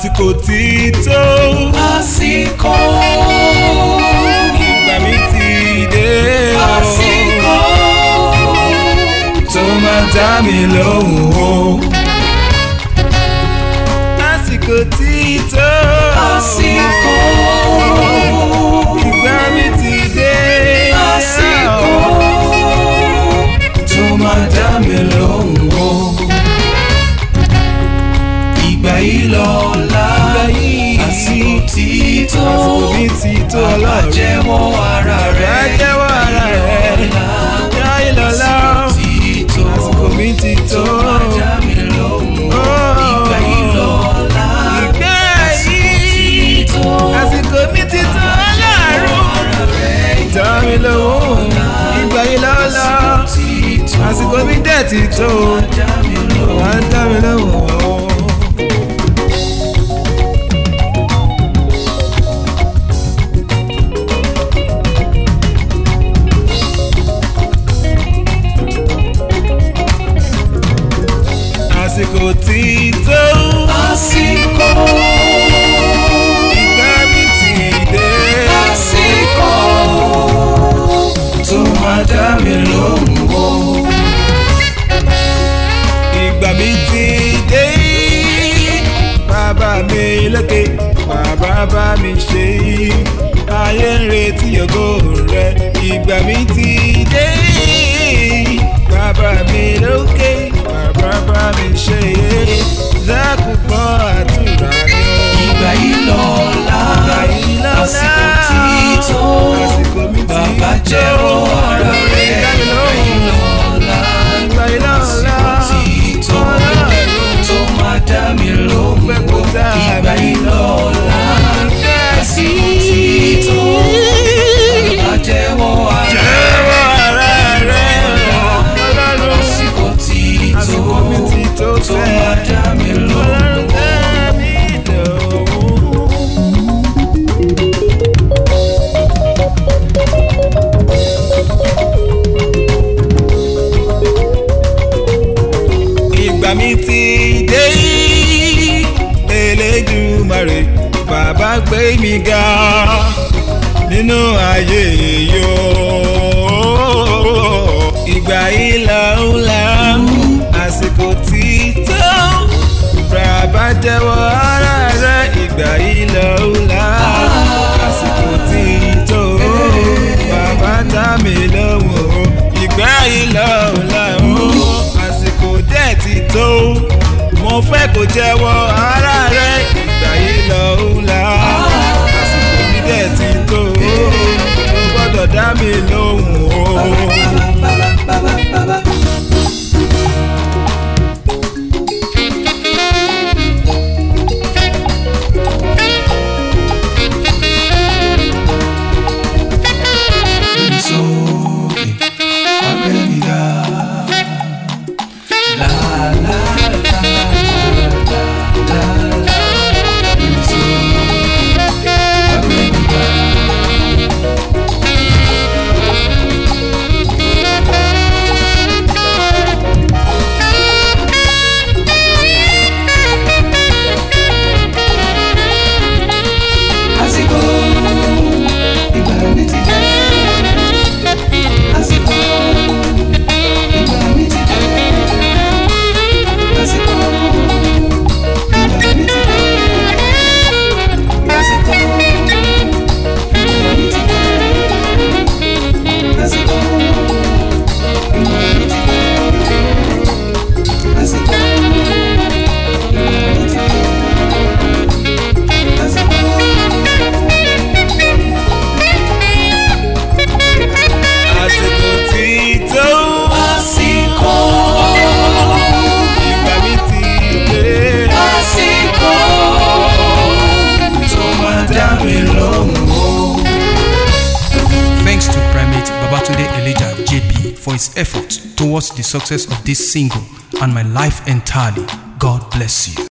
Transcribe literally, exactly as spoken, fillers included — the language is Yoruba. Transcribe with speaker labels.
Speaker 1: àsìkò tí tó.
Speaker 2: àsìkò.
Speaker 1: ìgbà mi ti dé.
Speaker 2: àsìkò.
Speaker 1: tó máa dá mi lóhùn o. àsìkò tí tó.
Speaker 2: àsìkò.
Speaker 1: ìgbà mi ti dé.
Speaker 2: àsìkò. tó máa dá mi lóhùn o. ìgbà yìí lọ́la. àsìkò tí tó.
Speaker 1: àsìkò mi ti tó ọlọ́run.
Speaker 2: bàbá jẹ́wọ́ ara rẹ̀.
Speaker 1: bàbá jẹ́wọ́ ara rẹ̀. ìgbà yìí lọ́la. àsìkò mi ti tó.
Speaker 2: tó máa dá mi lóhùn o. ìgbà yìí lọ́la.
Speaker 1: ìgbà yìí àsìkò mi ti tó ọlọ́run. dá mi lóhùn. ìgbà yìí lọ́la. àsìkò mi dẹ̀ ti tó. wà á dá mi lóhùn. àsìkò tí tó.
Speaker 2: àsìkò.
Speaker 1: ìgbà mi ti dé.
Speaker 2: àsìkò. tó máa dá mi lóhùn o.
Speaker 1: ìgbà mi ti dé. bàbá mi lókè bàbá bá mi ṣe. ayé ń retí ògo rẹ. ìgbà mi ti dé. bàbá mi lókè bàbá bá mi ṣe. lákòókò àdúrà mi.
Speaker 2: ìgbà yìí lọ́la. àsìkò tí tó.
Speaker 1: àsìkò mi ti tó.
Speaker 2: bàbá jẹ́wọ́ ara rẹ̀. ìgbà yìí lọ́la.
Speaker 1: ìgbà yìí lọ́la.
Speaker 2: àsìkò tí tó. tó máa dá mi lóhùn o. ìgbà yìí lọ́la. àsìkò tí tó. bàbá jẹ́wọ́ ara rẹ̀. àsìkò tí tó. tó máa dá mi lóhùn o.
Speaker 1: ìgbà mi ti dé. Elédùmarè bàbá gbé mi ga nínú ayé yó. ìgbà ìlà ńlá àsìkò tí tó. bàbá jẹ́wọ́ ara rẹ̀. ìgbà ìlà ńlá àsìkò tí tó. bàbá dá mi lóhùn. ìgbà ìlà ńlá àsìkò dẹ̀ ti tó. mo fẹ́ kó jẹ́wọ́ ara rẹ̀. ìgbà ìlà ńlá àsìkò mi dẹ̀ ti tó. o gbọ́dọ̀ dá mi lóhùn o.
Speaker 3: For his effort towards the success of this single and my life entirely. God bless you.